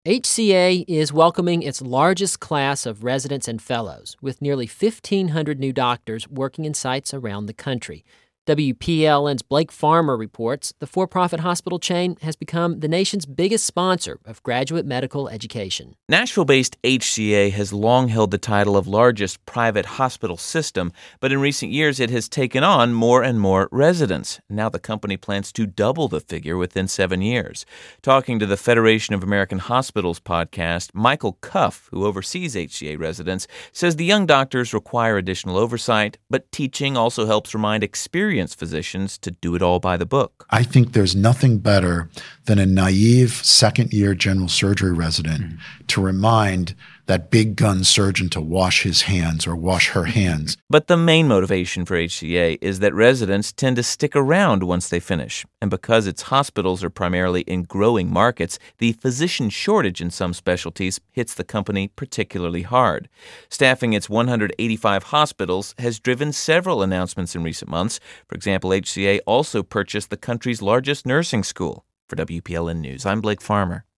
HCA is welcoming its largest class of residents and fellows, with nearly 1,500 new doctors working in sites around the country. WPLN's Blake Farmer reports the for-profit hospital chain has become the nation's biggest sponsor of graduate medical education. Nashville-based HCA has long held the title of largest private hospital system, but in recent years it has taken on more and more residents. Now the company plans to double the figure within 7 years. Talking to the Federation of American Hospitals podcast, Michael Cuff, who oversees HCA residents, says the young doctors require additional oversight, but teaching also helps remind experienced physicians to do it all by the book. I think there's nothing better than a naive second-year general surgery resident to remind that big gun surgeon to wash his hands or wash her hands. But the main motivation for HCA is that residents tend to stick around once they finish. And because its hospitals are primarily in growing markets, the physician shortage in some specialties hits the company particularly hard. Staffing its 185 hospitals has driven several announcements in recent months. For example, HCA also purchased the country's largest nursing school. For WPLN News, I'm Blake Farmer.